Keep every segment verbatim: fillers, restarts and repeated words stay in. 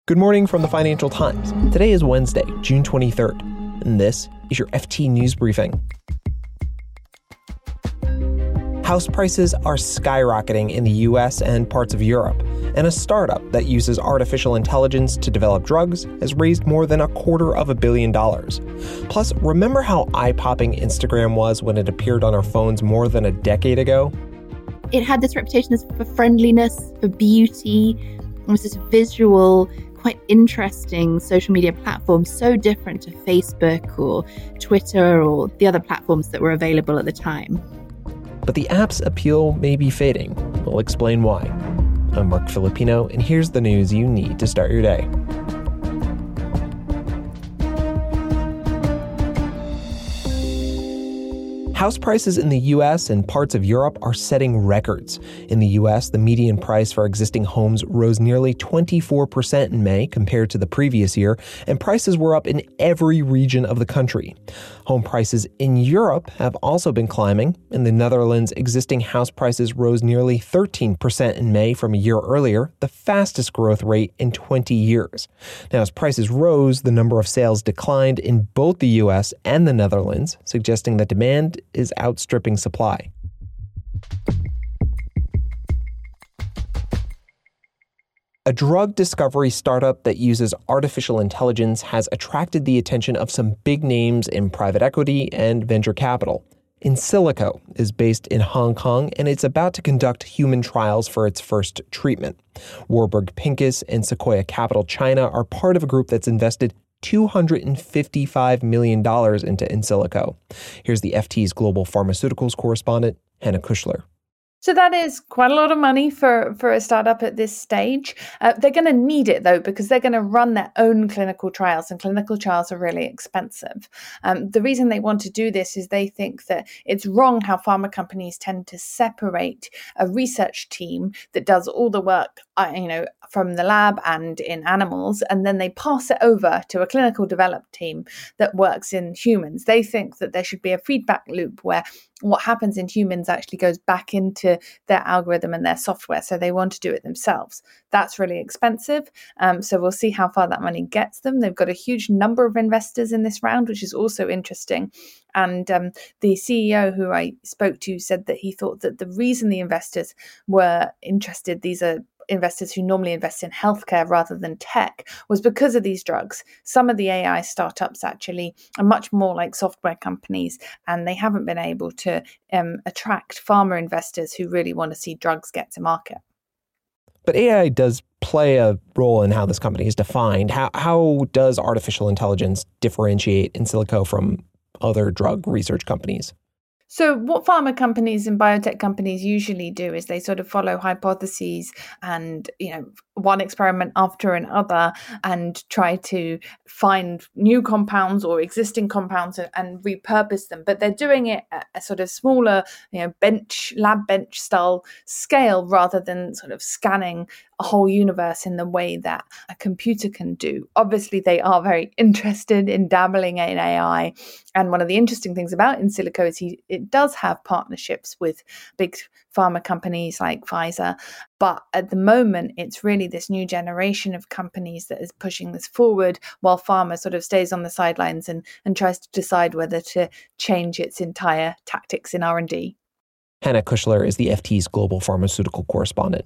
Good morning from the Financial Times. Today is Wednesday, June twenty-third, and this is your F T News Briefing. House prices are skyrocketing in the U S and parts of Europe, and a startup that uses artificial intelligence to develop drugs has raised more than a quarter of a billion dollars. Plus, remember how eye-popping Instagram was when it appeared on our phones more than a decade ago? It had this reputation for friendliness, for beauty. It was this visual, quite interesting social media platform, so different to Facebook or Twitter or the other platforms that were available at the time. But the app's appeal may be fading. We'll explain why. I'm Mark Filipino, and here's the news you need to start your day. House prices in the U S and parts of Europe are setting records. In the U S, the median price for existing homes rose nearly twenty-four percent in May compared to the previous year, and prices were up in every region of the country. Home prices in Europe have also been climbing. In the Netherlands, existing house prices rose nearly thirteen percent in May from a year earlier, the fastest growth rate in twenty years. Now, as prices rose, the number of sales declined in both the U S and the Netherlands, suggesting that demand is outstripping supply. A drug discovery startup that uses artificial intelligence has attracted the attention of some big names in private equity and venture capital. Insilico is based in Hong Kong, and it's about to conduct human trials for its first treatment. Warburg Pincus and Sequoia Capital China are part of a group that's invested two hundred fifty-five million dollars into Insilico. Here's the F T's global pharmaceuticals correspondent, Hannah Kushler. So that is quite a lot of money for, for a startup at this stage. Uh, they're going to need it, though, because they're going to run their own clinical trials, and clinical trials are really expensive. Um, the reason they want to do this is they think that it's wrong how pharma companies tend to separate a research team that does all the work, uh, you know, from the lab and in animals, and then they pass it over to a clinical developed team that works in humans. They think that there should be a feedback loop where what happens in humans actually goes back into their algorithm and their software. So they want to do it themselves. That's really expensive. Um, so we'll see how far that money gets them. They've got a huge number of investors in this round, which is also interesting. And um, the C E O who I spoke to said that he thought that the reason the investors were interested, these are investors who normally invest in healthcare rather than tech, was because of these drugs. Some of the A I startups actually are much more like software companies, and they haven't been able to um, attract pharma investors who really want to see drugs get to market. But A I does play a role in how this company is defined. How, how does artificial intelligence differentiate Insilico from other drug research companies? So what pharma companies and biotech companies usually do is they sort of follow hypotheses and, you know, one experiment after another and try to find new compounds or existing compounds and, and repurpose them. But they're doing it at a sort of smaller, you know, bench, lab bench style scale rather than sort of scanning a whole universe in the way that a computer can do. Obviously, they are very interested in dabbling in A I. And one of the interesting things about Insilico is he, it does have partnerships with big pharma companies like Pfizer. But at the moment, it's really this new generation of companies that is pushing this forward, while pharma sort of stays on the sidelines and, and tries to decide whether to change its entire tactics in R and D. Hannah Kushler is the F T's global pharmaceutical correspondent.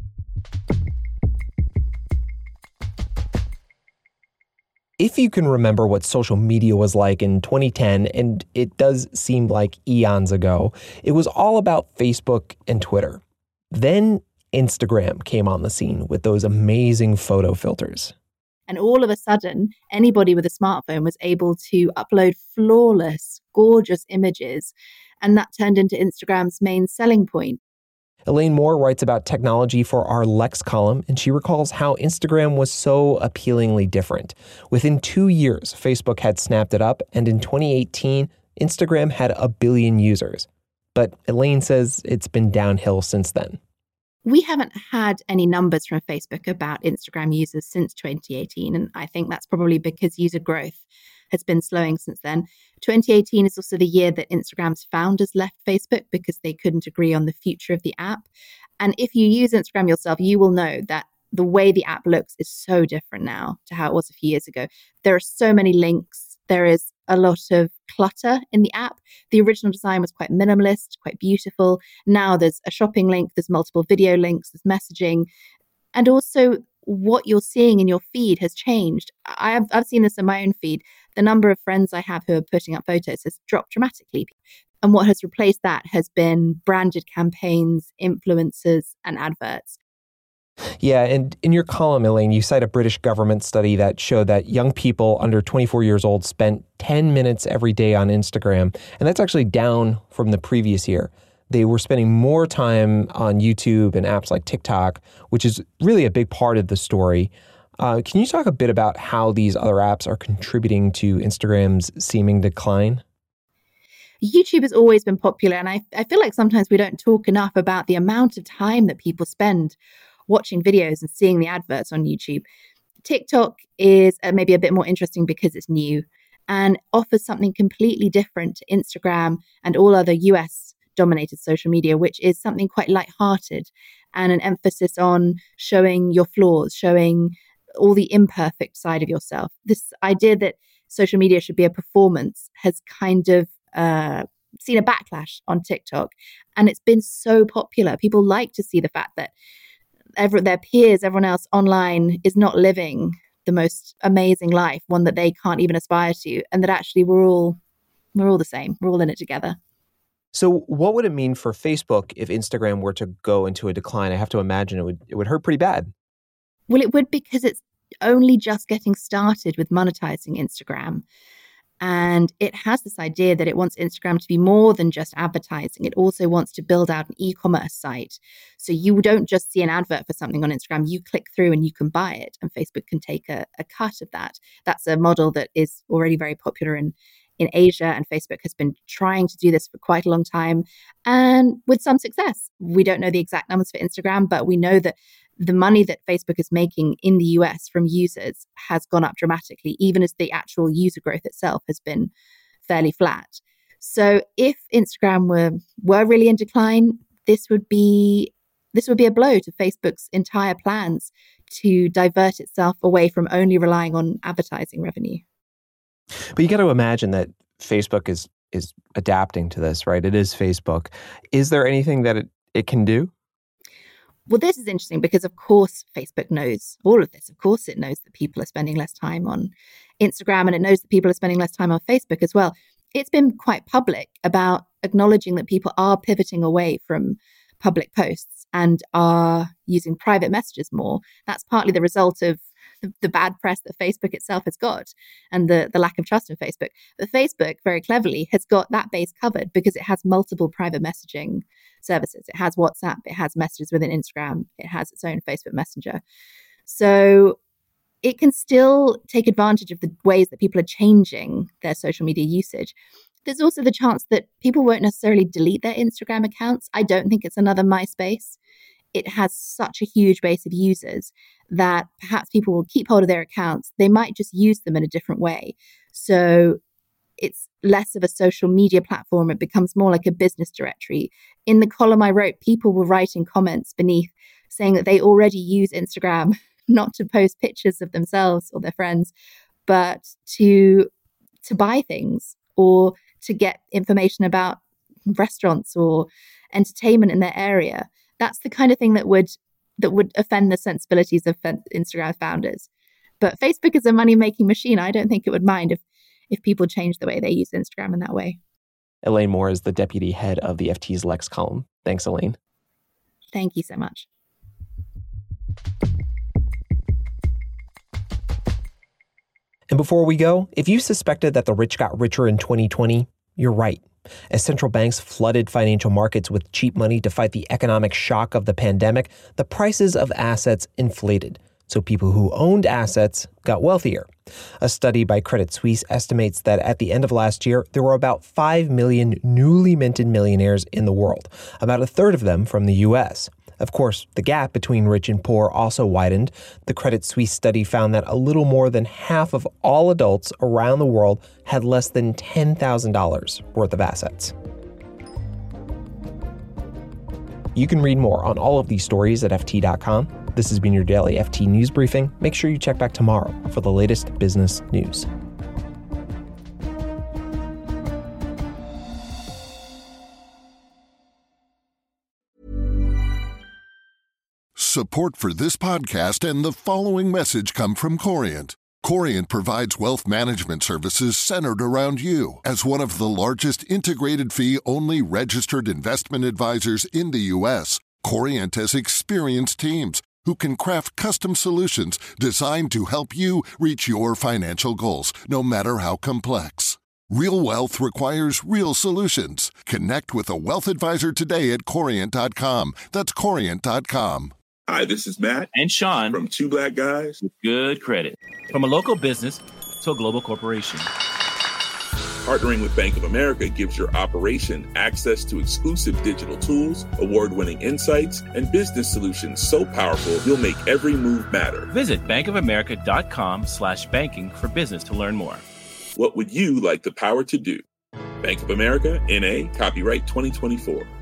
If you can remember what social media was like in twenty ten, and it does seem like eons ago, it was all about Facebook and Twitter. Then Instagram came on the scene with those amazing photo filters. And all of a sudden, anybody with a smartphone was able to upload flawless, gorgeous images. And that turned into Instagram's main selling point. Elaine Moore writes about technology for our Lex column, and she recalls how Instagram was so appealingly different. Within two years, Facebook had snapped it up, and in twenty eighteen, Instagram had a billion users. But Elaine says it's been downhill since then. We haven't had any numbers from Facebook about Instagram users since twenty eighteen, and I think that's probably because user growth has been slowing since then. twenty eighteen is also the year that Instagram's founders left Facebook because they couldn't agree on the future of the app. And if you use Instagram yourself, you will know that the way the app looks is so different now to how it was a few years ago. There are so many links. There is a lot of clutter in the app. The original design was quite minimalist, quite beautiful. Now there's a shopping link, there's multiple video links, there's messaging. And also what you're seeing in your feed has changed. I've, I've seen this in my own feed. The number of friends I have who are putting up photos has dropped dramatically. And what has replaced that has been branded campaigns, influencers, and adverts. Yeah, and in your column, Elaine, you cite a British government study that showed that young people under twenty-four years old spent ten minutes every day on Instagram, and that's actually down from the previous year. They were spending more time on YouTube and apps like TikTok, which is really a big part of the story. Uh, can you talk a bit about how these other apps are contributing to Instagram's seeming decline? YouTube has always been popular, and I, I feel like sometimes we don't talk enough about the amount of time that people spend watching videos and seeing the adverts on YouTube. TikTok is uh, maybe a bit more interesting because it's new and offers something completely different to Instagram and all other U S dominated social media, which is something quite lighthearted and an emphasis on showing your flaws, showing all the imperfect side of yourself. This idea that social media should be a performance has kind of uh, seen a backlash on TikTok, and it's been so popular. People like to see the fact that Every, their peers, everyone else online is not living the most amazing life, one that they can't even aspire to, and that actually we're all we're all the same. We're all in it together. So what would it mean for Facebook if Instagram were to go into a decline? I have to imagine it would it would hurt pretty bad. Well, it would, because it's only just getting started with monetizing Instagram. And it has this idea that it wants Instagram to be more than just advertising. It also wants to build out an e-commerce site. So you don't just see an advert for something on Instagram, you click through and you can buy it. And Facebook can take a, a cut of that. That's a model that is already very popular in, in Asia. And Facebook has been trying to do this for quite a long time, and with some success. We don't know the exact numbers for Instagram, but we know that the money that Facebook is making in the U S from users has gone up dramatically, even as the actual user growth itself has been fairly flat. So if Instagram were were really in decline, this would be this would be a blow to Facebook's entire plans to divert itself away from only relying on advertising revenue. But you got to imagine that Facebook is is adapting to this, right? It is Facebook. Is there anything that it, it can do? Well, this is interesting because, of course, Facebook knows all of this. Of course, it knows that people are spending less time on Instagram, and it knows that people are spending less time on Facebook as well. It's been quite public about acknowledging that people are pivoting away from public posts and are using private messages more. That's partly the result of the, the bad press that Facebook itself has got and the, the lack of trust in Facebook. But Facebook, very cleverly, has got that base covered because it has multiple private messaging services. It has WhatsApp, it has messages within Instagram, it has its own Facebook Messenger. So it can still take advantage of the ways that people are changing their social media usage. There's also the chance that people won't necessarily delete their Instagram accounts. I don't think it's another MySpace. It has such a huge base of users that perhaps people will keep hold of their accounts. They might just use them in a different way. So it's less of a social media platform. It becomes more like a business directory. In the column I wrote, people were writing comments beneath saying that they already use Instagram not to post pictures of themselves or their friends, but to to buy things or to get information about restaurants or entertainment in their area. That's the kind of thing that would that would offend the sensibilities of Instagram founders. But Facebook is a money-making machine. I don't think it would mind if if people change the way they use Instagram in that way. Elaine Moore is the deputy head of the F T's Lex column. Thanks, Elaine. Thank you so much. And before we go, if you suspected that the rich got richer in twenty twenty, you're right. As central banks flooded financial markets with cheap money to fight the economic shock of the pandemic, the prices of assets inflated. So people who owned assets got wealthier. A study by Credit Suisse estimates that at the end of last year, there were about five million newly minted millionaires in the world, about a third of them from the U S. Of course, the gap between rich and poor also widened. The Credit Suisse study found that a little more than half of all adults around the world had less than ten thousand dollars worth of assets. You can read more on all of these stories at F T dot com. This has been your daily F T News Briefing. Make sure you check back tomorrow for the latest business news. Support for this podcast and the following message come from Corient. Corient provides wealth management services centered around you. As one of the largest integrated fee-only registered investment advisors in the U S, Corient has experienced teams who can craft custom solutions designed to help you reach your financial goals, no matter how complex. Real wealth requires real solutions. Connect with a wealth advisor today at Corient dot com. That's Corient dot com. Hi, this is Matt and Sean from Two Black Guys with Good Credit. From a local business to a global corporation, partnering with Bank of America gives your operation access to exclusive digital tools, award-winning insights, and business solutions so powerful you'll make every move matter. Visit bankofamerica.com slash banking for business to learn more. What would you like the power to do? Bank of America, N A, copyright twenty twenty-four.